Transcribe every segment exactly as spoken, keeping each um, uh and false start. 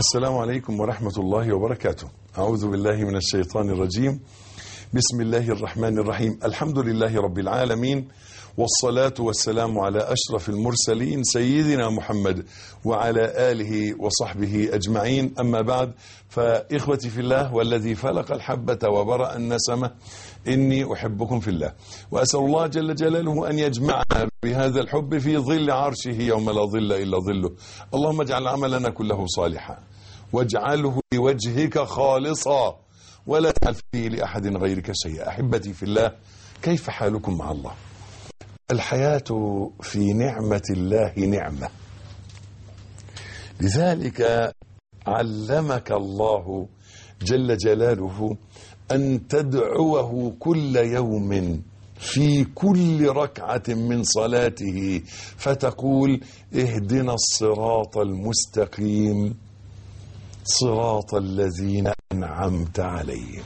السلام عليكم ورحمة الله وبركاته. أعوذ بالله من الشيطان الرجيم. بسم الله الرحمن الرحيم. الحمد لله رب العالمين، والصلاة والسلام على أشرف المرسلين سيدنا محمد وعلى آله وصحبه أجمعين. أما بعد، فإخوتي في الله والذي فلق الحبة وبرأ النسمة، إني أحبكم في الله، وأسأل الله جل جلاله أن يجمعنا بهذا الحب في ظل عرشه يوم لا ظل إلا ظله. اللهم اجعل عملنا كله صالحا، واجعله لوجهك خالصا، ولا تجعل فيه لأحد غيرك شيئا. أحبتي في الله، كيف حالكم مع الله؟ الحياة في نعمة الله نعمة، لذلك علمك الله جل جلاله أن تدعوه كل يوم في كل ركعة من صلاته فتقول: اهدنا الصراط المستقيم صراط الذين أنعمت عليهم.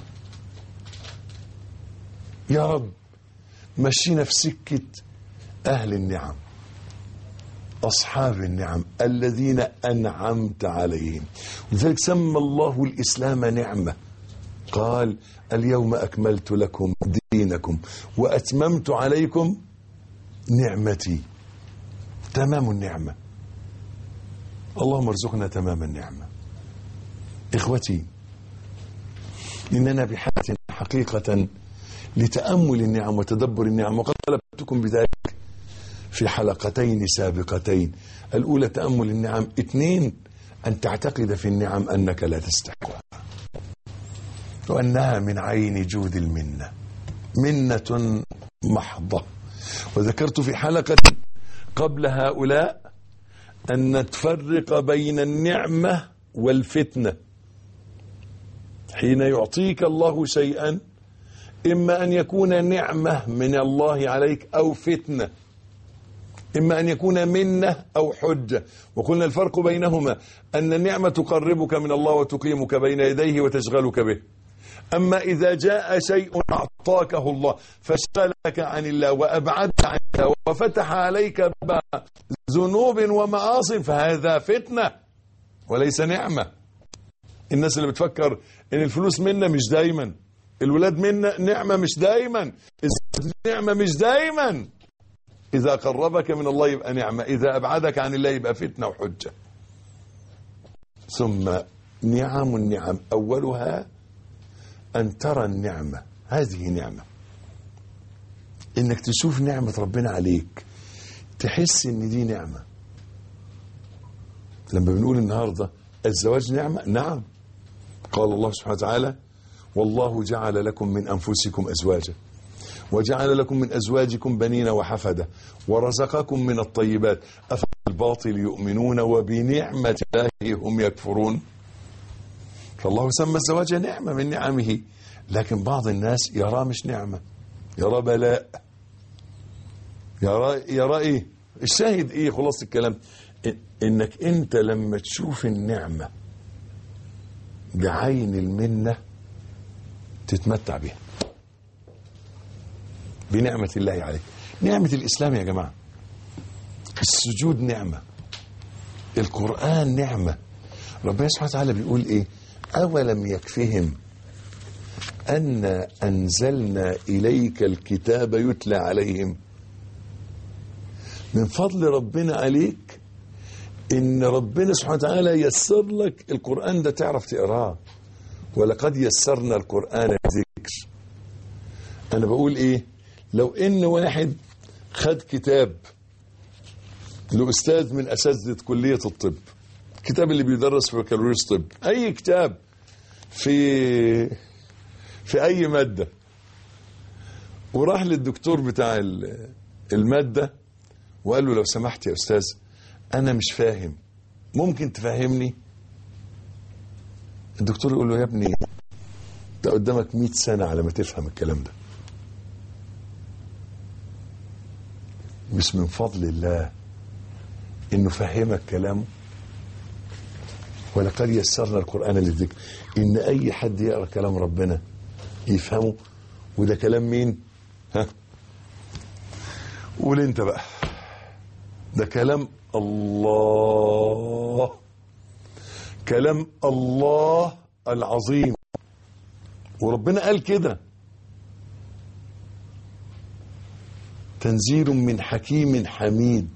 يا رب مشينا في سكة أهل النعم، أصحاب النعم الذين أنعمت عليهم. لذلك سمى الله الإسلام نعمة، قال: اليوم أكملت لكم دينكم وأتممت عليكم نعمتي. تمام النعمة. اللهم ارزقنا تمام النعمة. إخوتي، إننا بحاجة حقيقة لتأمل النعم وتدبر النعم، وقد طلبتكم بذلك في حلقتين سابقتين. الأولى تأمل النعم، اثنين أن تعتقد في النعم أنك لا تستحقها، وأنها من عين جود المنة، منة محضة. وذكرت في حلقة قبل هؤلاء أن نتفرق بين النعمة والفتنة. حين يعطيك الله شيئا، إما أن يكون نعمة من الله عليك أو فتنة، إما أن يكون منة أو حجة. وقلنا الفرق بينهما أن النعمة تقربك من الله وتقيمك بين يديه وتشغلك به. أما إذا جاء شيء أعطاكه الله فشغلك عن الله وأبعدك عن الله وفتح عليك باب ذنوب ومعاصي، فهذا فتنة وليس نعمة. الناس اللي بتفكر إن الفلوس منة، مش دايما. الولاد منة، نعمة مش دايما. نعمة مش دايما. إذا قربك من الله يبقى نعمة، إذا أبعدك عن الله يبقى فتنة وحجة. ثم نعم النعم، أولها أن ترى النعمة، هذه نعمة، إنك تشوف نعمة ربنا عليك، تحس إن دي نعمة. لما بنقول النهاردة الزواج نعمة، نعم. قال الله سبحانه وتعالى: والله جعل لكم من أنفسكم أزواجا وجعل لكم من أزواجكم بنين وحفدة ورزقكم من الطيبات أفبالباطل يؤمنون وبنعمة الله هم يكفرون. فالله سمى الزواج نعمة من نعمه، لكن بعض الناس يرى مش نعمة، يرى بلاء، يرى, يرى إيه؟ الشاهد إيه؟ خلاص الكلام إنك أنت لما تشوف النعمة بعين المنة تتمتع بها، بنعمة الله عليك. نعمة الإسلام يا جماعة، السجود نعمة، القرآن نعمة. ربنا سبحانه وتعالى بيقول إيه؟ أولم يكفهم أن أنزلنا إليك الكتاب يتلى عليهم. من فضل ربنا عليك إن ربنا سبحانه وتعالى يسر لك القرآن ده تعرف تقراه. ولقد يسرنا القرآن للذكر. أنا بقول إيه؟ لو إن واحد خد كتاب لأستاذ من أساتذة كلية الطب، الكتاب اللي بيدرس في بكالوريوس طب، أي كتاب في في أي مادة، وراح للدكتور بتاع المادة وقال له: لو سمحت يا أستاذ أنا مش فاهم، ممكن تفهمني؟ الدكتور يقول له: يا ابني ده قدامك مئة سنة على ما تفهم الكلام ده. مش من فضل الله إنه فهمك كلامه؟ ولقد يسرنا القرآن للذكر، إن أي حد يقرأ كلام ربنا يفهمه. وده كلام مين؟ ها؟ قول انت بقى. ده كلام الله، كلام الله العظيم، وربنا قال كده: تنزيل من حكيم حميد.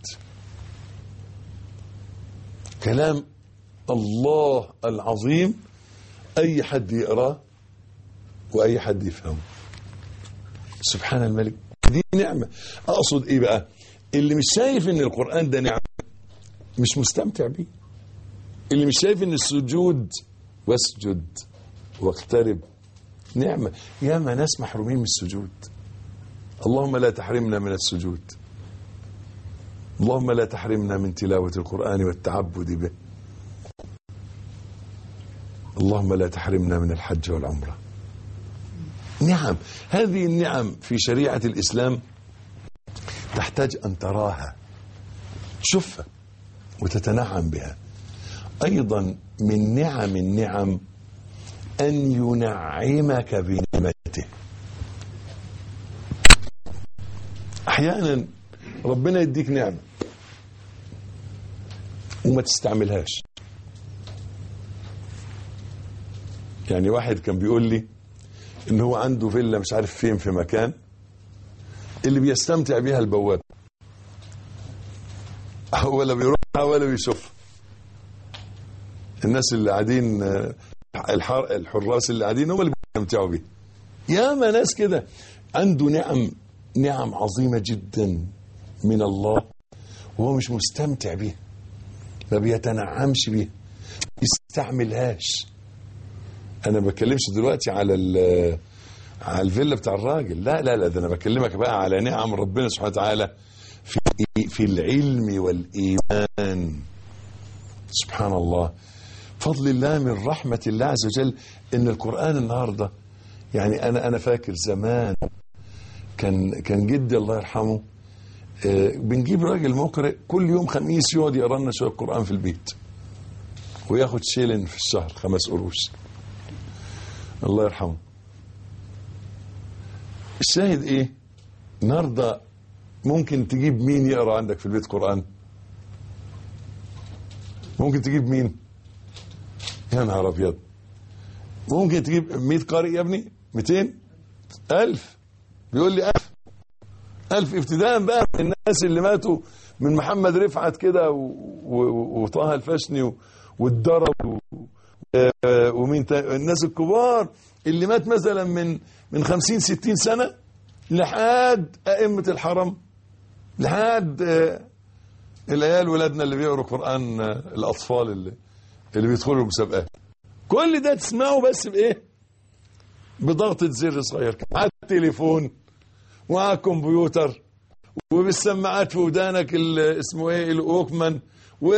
كلام الله العظيم اي حد يقراه واي حد يفهمه. سبحان الملك. دي نعمة. اقصد ايه بقى؟ اللي مش شايف ان القرآن ده نعمة مش مستمتع بيه. اللي مش شايف ان السجود واسجد واقترب نعمة. ياما ناس محرومين من السجود. اللهم لا تحرمنا من السجود، اللهم لا تحرمنا من تلاوة القرآن والتعبد به، اللهم لا تحرمنا من الحج والعمرة. نعم. هذه النعم في شريعة الإسلام تحتاج أن تراها، تشوفها وتتنعم بها. أيضا من نعم النعم أن ينعمك بنعمته. أحيانا ربنا يديك نعمة وما تستعملهاش. يعني واحد كان بيقول لي إن هو عنده فيلا مش عارف فين في مكان، اللي بيستمتع بيها البواب، ولا بيروحها ولا بيشوفها. الناس اللي قاعدين، الحراس اللي قاعدين هم اللي بيستمتعوا بيها. ياما ناس كده عنده نعم نعم عظيمة جدا من الله وهو مش مستمتع بيها، ما بيتنعمش بيها، ما يستعملهاش. انا ما بتكلمش دلوقتي على على الفيلا بتاع الراجل، لا لا لا، ده انا بكلمك بقى على نعم ربنا سبحانه وتعالى في في العلم والايمان. سبحان الله. فضل الله من رحمة الله عز وجل ان القرآن النهارده، يعني انا انا فاكر زمان كان كان جدي الله يرحمه آه بنجيب راجل مقرئ كل يوم خميس يقعد يقرا لنا شويه قرآن في البيت وياخد شيلن في الشهر، خمس قروش. الله يرحمه. الشاهد ايه؟ النهارده ممكن تجيب مين يقرا عندك في البيت قرآن؟ ممكن تجيب مين؟ يا نهار ابيض. ممكن تجيب مية قارئ يا ابني؟ ميتين؟ ألف؟ بيقول لي ألف. ألف ابتداء بقى من الناس اللي ماتوا من محمد رفعت كده وطه الفشني والدرب ومين الناس الكبار اللي مات مثلا من من خمسين ستين سنة لحد أئمة الحرم، لحد العيال ولادنا اللي بيقروا قرآن، الأطفال اللي اللي بيدخلوا المسابقات. كل ده تسمعه بس بإيه؟ بضغطة زر صغير على التليفون وعلى الكمبيوتر وبالسماعات في ودانك اسمه ايه الاوكمان و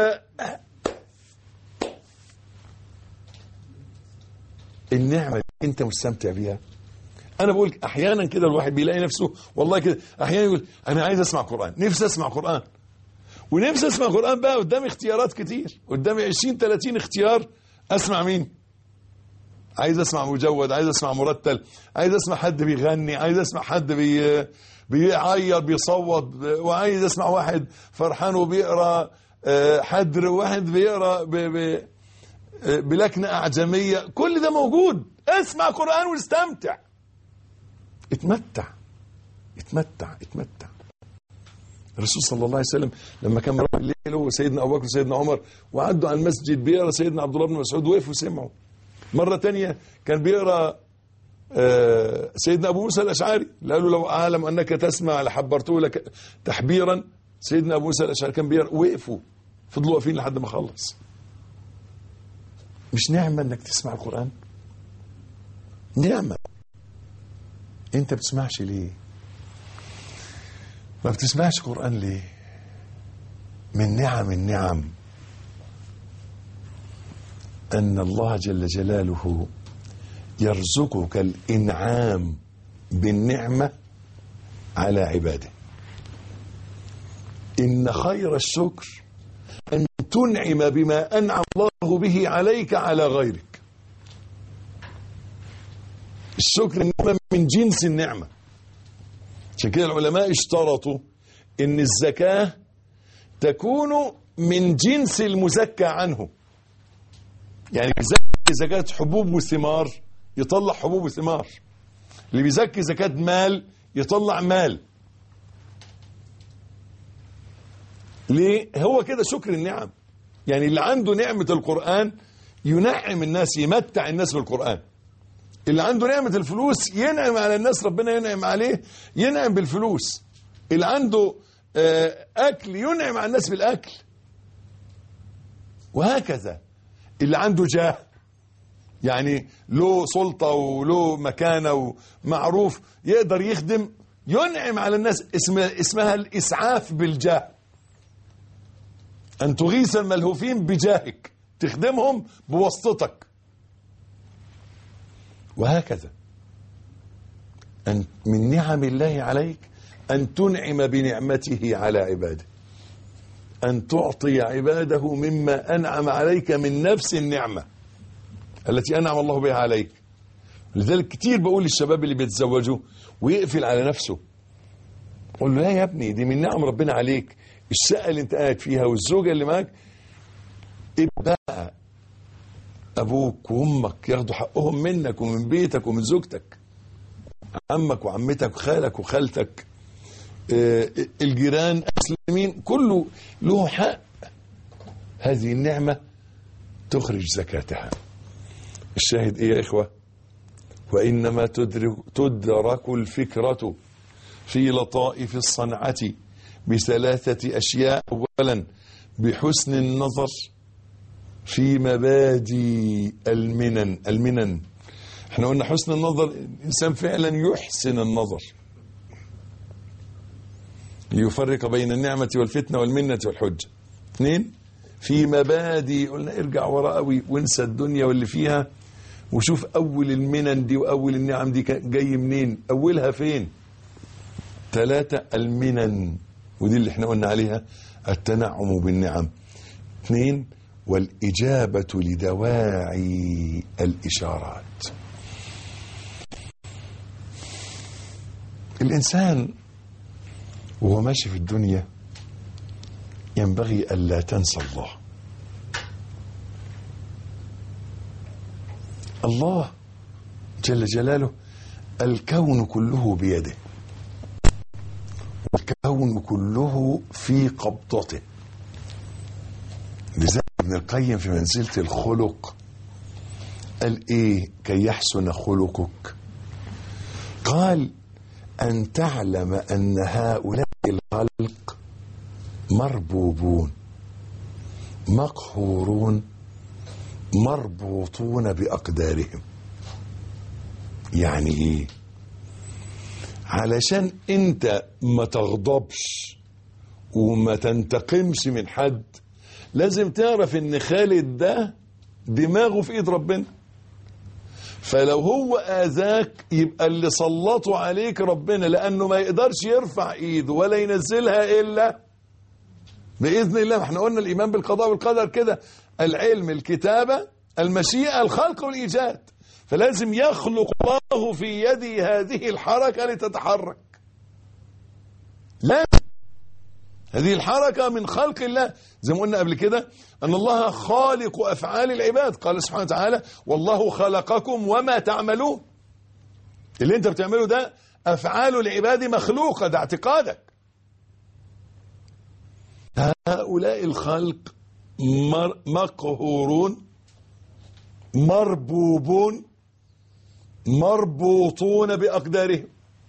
النعمة انت مستمتع بيها. انا بقول احيانا كده الواحد بيلاقي نفسه والله كده احيانا يقول انا عايز اسمع قرآن، نفسي اسمع قرآن ونفسي اسمع قرآن بقى قدامي اختيارات كتير، قدامي عشرين ثلاثين اختيار. اسمع مين؟ عايز اسمع مجود، عايز اسمع مرتل، عايز اسمع حد بيغني، عايز اسمع حد بي بيعيط بيصوت، وعايز اسمع واحد فرحان وبيقرا حدر، وواحد بيقرا ب... ب... بلكنة أعجمية. كل ده موجود. اسمع قرآن واستمتع، اتمتع اتمتع اتمتع. الرسول صلى الله عليه وسلم لما كان رايح الليل هو سيدنا أبو بكر وسيدنا عمر وعدوا على المسجد بيقرا سيدنا عبد الله بن مسعود، وقفوا وسمعوا. مرة تانية كان بيقرا سيدنا أبو موسى الأشعري، قالوا لو أعلم أنك تسمع لحبرته لك تحبيرا. سيدنا أبو موسى الأشعري كان بيقرا، وقفوا فضلوا واقفين لحد ما خلص. مش نعمة انك تسمع القرآن؟ نعمة. انت بتسمعش ليه؟ ما بتسمعش قرآن ليه؟ من نعم النعم ان الله جل جلاله يرزقك الانعام بالنعمة على عباده. ان خير الشكر أن تنعم بما أنعم الله به عليك على غيرك. الشكر النعمة من جنس النعمة. عشان كده العلماء اشترطوا أن الزكاة تكون من جنس المزكى عنه. يعني بيزكي زكاة حبوب وثمار يطلع حبوب وثمار، اللي بيزكي زكاة مال يطلع مال. ليه؟ هو كده شكر النعم. يعني اللي عنده نعمة القرآن ينعم الناس، يمتع الناس بالقرآن. اللي عنده نعمة الفلوس ينعم على الناس، ربنا ينعم عليه، ينعم بالفلوس. اللي عنده أكل ينعم على الناس بالأكل، وهكذا. اللي عنده جاه، يعني له سلطة وله مكانة ومعروف يقدر يخدم، ينعم على الناس. اسمها, اسمها الإسعاف بالجاه، أن تغيث الملهوفين بجاهك، تخدمهم بواسطتك. وهكذا أن من نعم الله عليك أن تنعم بنعمته على عباده، أن تعطي عباده مما أنعم عليك من نفس النعمة التي أنعم الله بها عليك. لذلك كتير بقول للشباب اللي بيتزوجوا ويقفل على نفسه، قول له لا يا ابني، دي من نعم ربنا عليك. الشقة اللي انت قاعد فيها والزوجة اللي معاك، ابقى أبوك وأمك ياخدوا حقهم منك ومن بيتك ومن زوجتك، عمك وعمتك وخالك وخالتك، الجيران المسلمين، كله له حق. هذه النعمة تخرج زكاتها. الشاهد ايه يا إخوة؟ وإنما تدرك, تدرك الفكرة في لطائف الصنعة بثلاثة أشياء. أولا بحسن النظر في مبادئ المنن. المنن احنا قلنا حسن النظر، الإنسان فعلا يحسن النظر ليفرق بين النعمة والفتنة والمنة والحجة. اثنين في مبادئ، قلنا ارجع وراء قوي وانسى الدنيا واللي فيها وشوف أول المنن دي وأول النعم دي جاي منين، أولها فين. ثلاثة المنن، ودي اللي احنا قلنا عليها التنعم بالنعم. اثنين والإجابة لدواعي الإشارات. الإنسان وهو ماشي في الدنيا ينبغي ألا تنسى الله. الله جل جلاله الكون كله بيده، والكون كله في قبضته. لذلك ابن القيم في منزلة الخلق قال ايه كي يحسن خلقك؟ قال أن تعلم أن هؤلاء الخلق مربوبون مقهورون مربوطون بأقدارهم. يعني ايه؟ علشان انت ما تغضبش وما تنتقمش من حد، لازم تعرف ان خالد ده دماغه في ايد ربنا. فلو هو آذاك يبقى اللي سلطوا عليك ربنا، لأنه ما يقدرش يرفع إيده ولا ينزلها إلا بإذن الله. احنا قلنا الإيمان بالقضاء والقدر كده، العلم، الكتابة، المشيئة، الخلق والإيجاد. فلازم يخلق الله في يدي هذه الحركة لتتحرك. لا، هذه الحركة من خلق الله، زي ما قلنا قبل كده أن الله خالق أفعال العباد. قال سبحانه وتعالى والله خلقكم وما تعملون. اللي انت بتعمله ده أفعال العباد مخلوقة، ده اعتقادك. هؤلاء الخلق مقهورون مربوبون مربوطون بأقدارهم.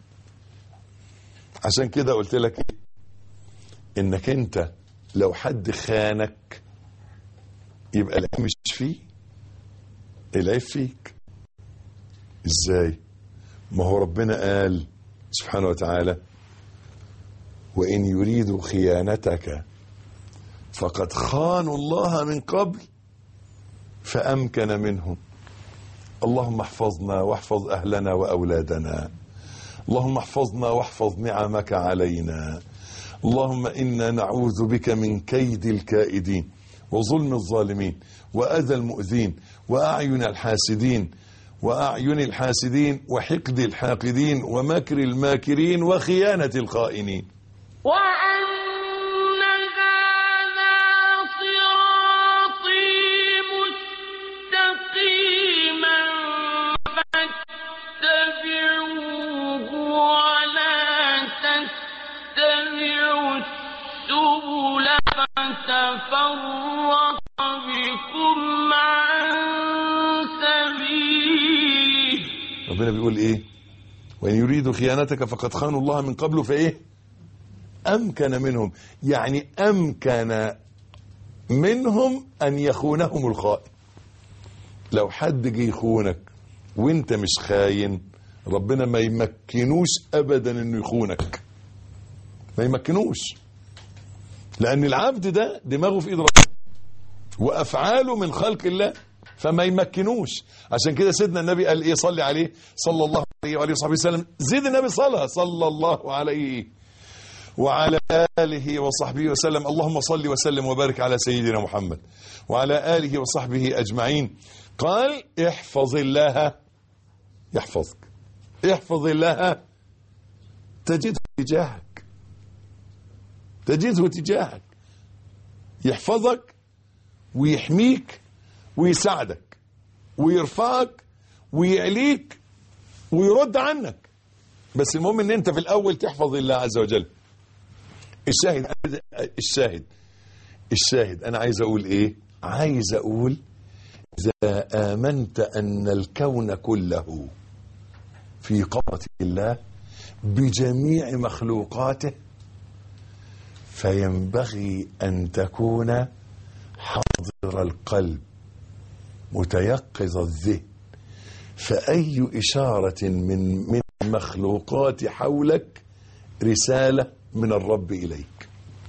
عشان كده قلت لك انك انت لو حد خانك يبقى العيب مش فيه، العيب فيك. ازاي؟ ما هو ربنا قال سبحانه وتعالى وإن يريدوا خيانتك فقد خانوا الله من قبل فأمكن منهم. اللهم احفظنا واحفظ أهلنا وأولادنا، اللهم احفظنا واحفظ نعمك علينا، اللهم إنا نعوذ بك من كيد الكائدين وظلم الظالمين وأذى المؤذين وأعين الحاسدين وأعين الحاسدين وحقد الحاقدين ومكر الماكرين وخيانة الخائنين. وأن هذا صراطي مستقيما ربنا بيقول ايه؟ وان يريدوا خيانتك فقد خانوا الله من قبل فايه؟ امكن منهم، يعني امكن منهم ان يخونهم الخائن. لو حد جه يخونك وانت مش خاين، ربنا ما يمكنوش ابدا انه يخونك، ما يمكنوش، لان العبد ده دماغه في ايد ربنا وافعاله من خلق الله، فما يمكنوش. عشان كده سيدنا النبي قال ايه؟ صلي عليه صلى الله عليه وآله وصحبه وسلم. زيد النبي صلى صلى الله عليه وعلى آله وصحبه وسلم. اللهم صل وسلم وبارك على سيدنا محمد وعلى آله وصحبه أجمعين. قال احفظ الله يحفظك، احفظ الله تجده تجاهك، تجده تجاهك، يحفظك ويحميك ويساعدك ويرفعك ويعليك ويرد عنك. بس المهم ان انت في الاول تحفظ الله عز وجل. الشاهد الشاهد الشاهد انا عايز اقول ايه؟ عايز اقول اذا امنت ان الكون كله في قبضة الله بجميع مخلوقاته، فينبغي ان تكون حاضر القلب متيقظ الذهن، فأي إشارة من من المخلوقات حولك رسالة من الرب إليك.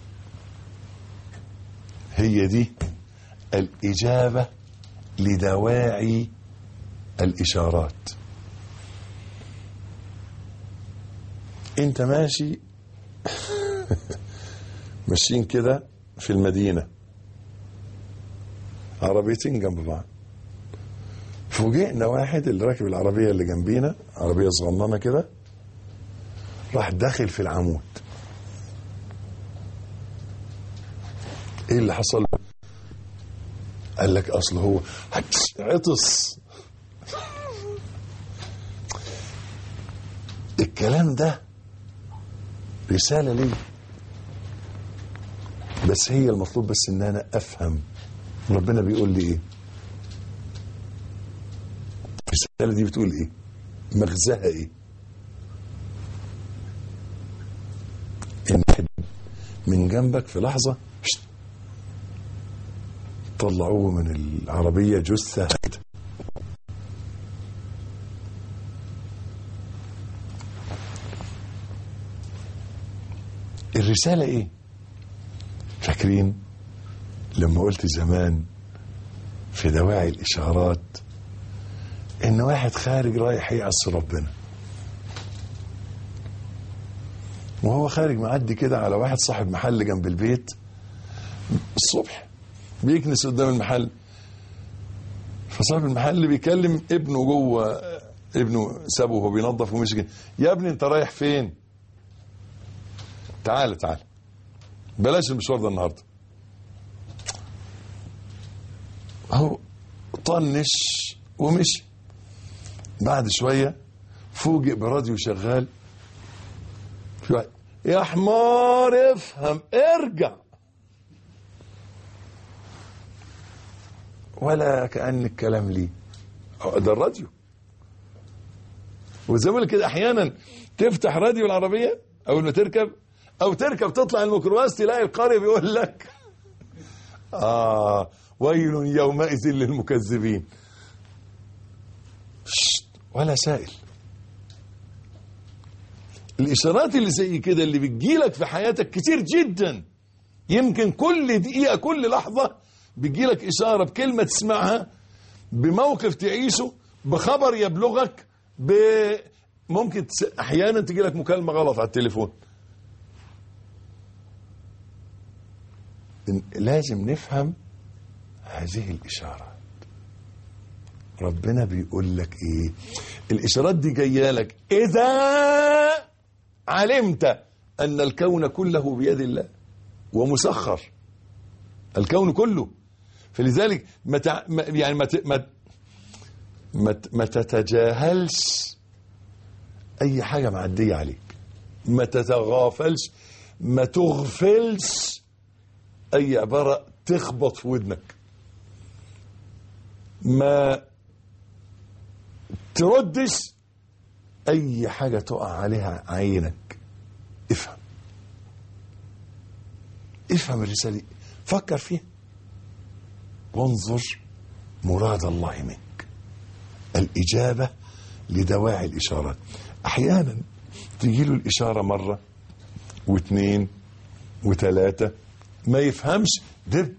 هي دي الإجابة لدواعي الإشارات. انت ماشي ماشيين كده في المدينة، عربيتين جنب بعض، فوجئنا واحد اللي راكب العربية اللي جنبينا، عربية صغننة كده، راح داخل في العمود. ايه اللي حصل؟ قال لك اصل هو عطس. الكلام ده رسالة لي، بس هي المطلوب بس ان انا افهم ربنا بيقول لي ايه، الرسالة دي بتقول ايه، مغزاها ايه. ان من جنبك في لحظة طلعوه من العربية جثة. الرسالة ايه؟ فاكرين لما قلت زمان في دواعي الاشارات ان واحد خارج رايح يعصي ربنا، وهو خارج معدي كده على واحد صاحب محل جنب البيت الصبح بيكنس قدام المحل، فصاحب المحل بيكلم ابنه جوه، ابنه سابه وهو بينظف ومشي كده، يا ابني انت رايح فين؟ تعال تعال بلاش المشوار ده النهارده. اهو طنش ومشي. بعد شويه فوجئ براديو شغال، في واحد يا حمار افهم ارجع، ولا كأن الكلام ليه، ده الراديو. وزي ما كده احيانا تفتح راديو العربيه اول ما تركب، او تركب تطلع الميكروباص تلاقي القارئ بيقول لك اه ويل يومئذ للمكذبين، ولا سائل. الاشارات اللي زي كده اللي بتجيلك في حياتك كتير جدا، يمكن كل دقيقه كل لحظه بتجيلك اشاره بكلمه تسمعها، بموقف تعيشه، بخبر يبلغك، ب... ممكن تس... احيانا تجيلك مكالمه غلط على التليفون. لازم نفهم هذه الاشارات. ربنا بيقول لك ايه؟ الاشارات دي جايه لك اذا علمت ان الكون كله بيد الله ومسخر، الكون كله. فلذلك ما تع... يعني ما ت... ما ما, ما تتجاهلش اي حاجه معديه عليك، ما تتغافلش، ما تغفلش اي عباره تخبط في ودنك، ما تردش اي حاجة تقع عليها عينك افهم افهم الرسالة دي، فكر فيها وانظر مراد الله منك. الإجابة لدواعي الإشارات. أحيانا تجي له الإشارة مرة واثنين وثلاثة ما يفهمش، دب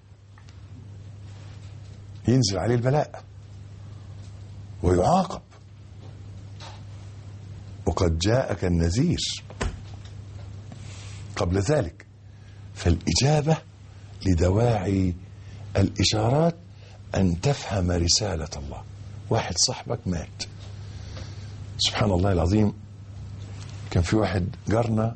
ينزل عليه البلاء ويعاقب. وقد جاءك النذير قبل ذلك. فالإجابة لدواعي الإشارات أن تفهم رسالة الله. واحد صاحبك مات، سبحان الله العظيم. كان في واحد جارنا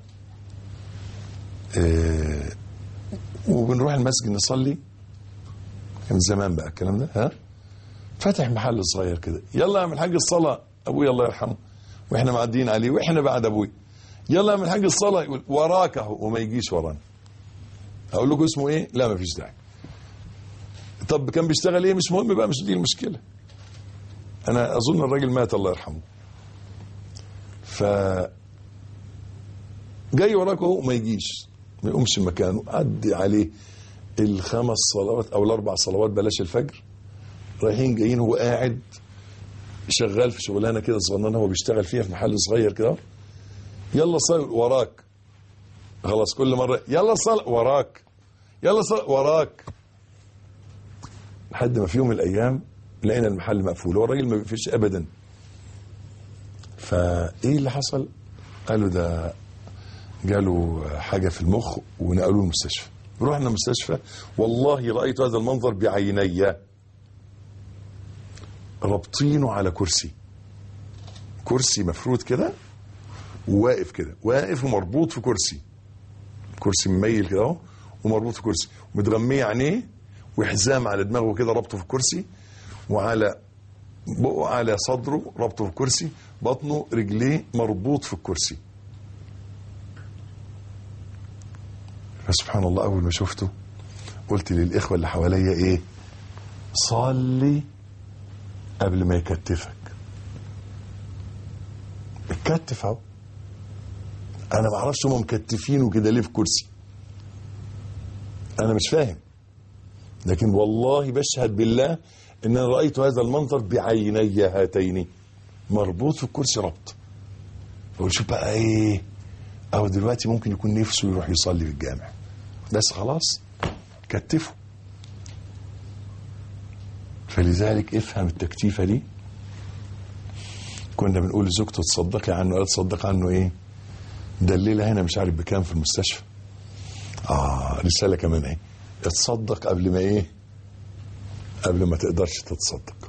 اه وبنروح المسجد نصلي، كان زمان بقى الكلام ده، ها فتح محل صغير كده، يلا يا من حاج الصلاة، أبوي الله يرحمه وإحنا معديين عليه وإحنا بعد أبوي، يلا يا من حاج الصلاة، يقول وراك أهو وما يجيش ورانا. أقول لكم اسمه إيه؟ لا ما فيش داعي. طب كان بيشتغل إيه؟ مش مهم بقى، مش دي المشكلة. أنا أظن الراجل مات الله يرحمه. ف جاي وراك أهو وما يجيش، ما يقومش مكانه. عدي عليه الخمس صلوات أو الأربع صلوات بلاش الفجر، رايحين جايين، هو قاعد شغال في شغلانة كده صغننة هو بيشتغل فيها في محل صغير كده. يلا صلي وراك، خلاص كل مرة يلا صلي وراك، يلا صلي وراك، لحد ما في يوم من الأيام لقينا المحل مقفول، هو الراجل ما بيقفلش أبدا. فإيه اللي حصل؟ قالوا ده جاله حاجة في المخ ونقلوه المستشفى. رحنا المستشفى، والله رأيت هذا المنظر بعيني. ربطينه على كرسي، كرسي مفروض كده وواقف كده، واقف ومربوط في كرسي، كرسي مميل كده اهو ومربوط في كرسي، ومتغمية عينيه وحزام على دماغه كده ربطه في الكرسي، وعلى بقه على صدره ربطه في الكرسي، بطنه رجليه مربوط في الكرسي. فسبحان الله أول ما شفته قلت للإخوة اللي حواليا إيه؟ صلي قبل ما يكتفك. اتكتف اهو، انا ما اعرفش هم مكتفينه كده ليه في كرسي، انا مش فاهم، لكن والله بشهد بالله ان انا رايت هذا المنظر بعيني هاتين، مربوط في الكرسي ربط. بقول شوف بقى ايه، او دلوقتي ممكن يكون نفسه يروح يصلي في الجامع، بس خلاص كتفه. فلذلك افهم التكتيفة دي. كنا بنقول لزوجته تصدقي عنه، قالت تصدق عنه ايه؟ ده الليلة هنا مش عارف بكام في المستشفى. اه رسالة كمان ايه؟ اتصدق قبل ما ايه؟ قبل ما تقدرش تتصدق.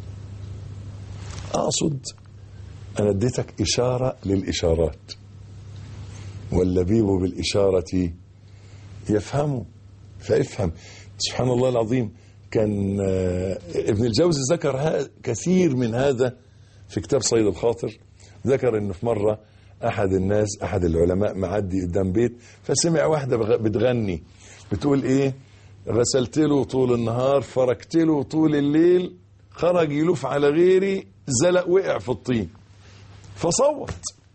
اقصد انا اديتك اشارة للاشارات، واللبيب بالاشارة يفهم، فافهم. سبحان الله العظيم. كان ابن الجوزي ذكر كثير من هذا في كتاب صيد الخاطر. ذكر انه في مرة احد الناس احد العلماء معدي قدام بيت، فسمع واحدة بتغني بتقول ايه؟ غسلت له طول النهار، فركت له طول الليل، خرج يلف على غيري، زلق وقع في الطين. فصوت.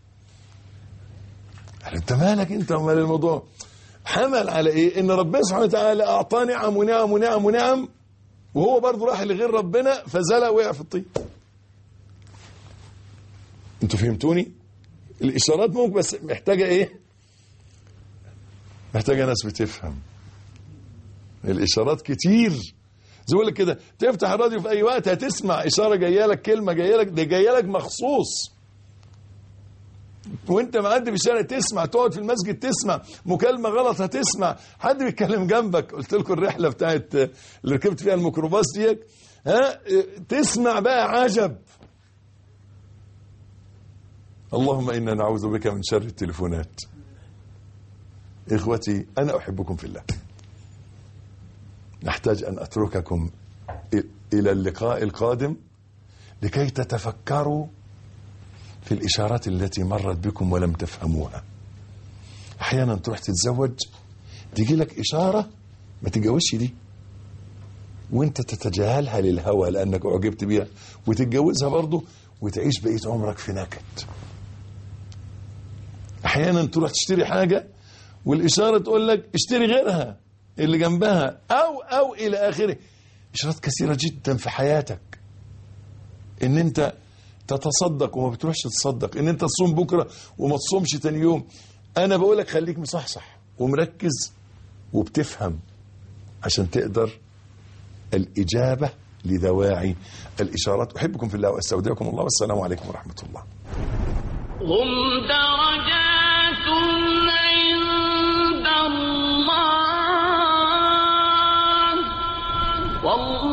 قال انت مالك انت ومال الموضوع؟ حمل على ايه؟ ان ربنا سبحانه وتعالى اعطاه نعم ونعم ونعم ونعم، وهو برضه راح لغير ربنا فزلق وقع في الطين. انتوا فهمتوني؟ الاشارات ممكن، بس محتاجه ايه؟ محتاجه ناس بتفهم. الاشارات كتير، زي ما لك كده تفتح الراديو في اي وقت هتسمع اشاره جايه لك، كلمه جايه لك، ده جايه لك مخصوص. وانت معدي في الشارع تسمع، تقعد في المسجد تسمع مكالمه غلط هتسمع، حد بيتكلم جنبك. قلت لكم الرحله بتاعت اللي ركبت فيها الميكروباص ديت، ها تسمع بقى عجب. اللهم انا نعوذ بك من شر التليفونات. اخوتي انا احبكم في الله. نحتاج ان اترككم الى اللقاء القادم لكي تتفكروا في الإشارات التي مرت بكم ولم تفهموها. أحيانا تروح تتزوج تيجي لك إشارة ما تتجوزش دي، وانت تتجاهلها للهوى لأنك أعجبت بيها، وتتجوزها برضه وتعيش بقية عمرك في نكد. احيانا تروح تشتري حاجة والاشارة تقول لك اشتري غيرها اللي جنبها او او الى اخره. اشارات كثيرة جدا في حياتك، ان انت تتصدق وما بتروحش تتصدق، ان انت تصوم بكرة وما تصومش تاني يوم. انا بقولك خليك مصحصح ومركز وبتفهم عشان تقدر الإجابة لدواعي الإشارات. أحبكم في الله وأستودعكم الله، والسلام عليكم ورحمة الله. هم درجات عند الله والله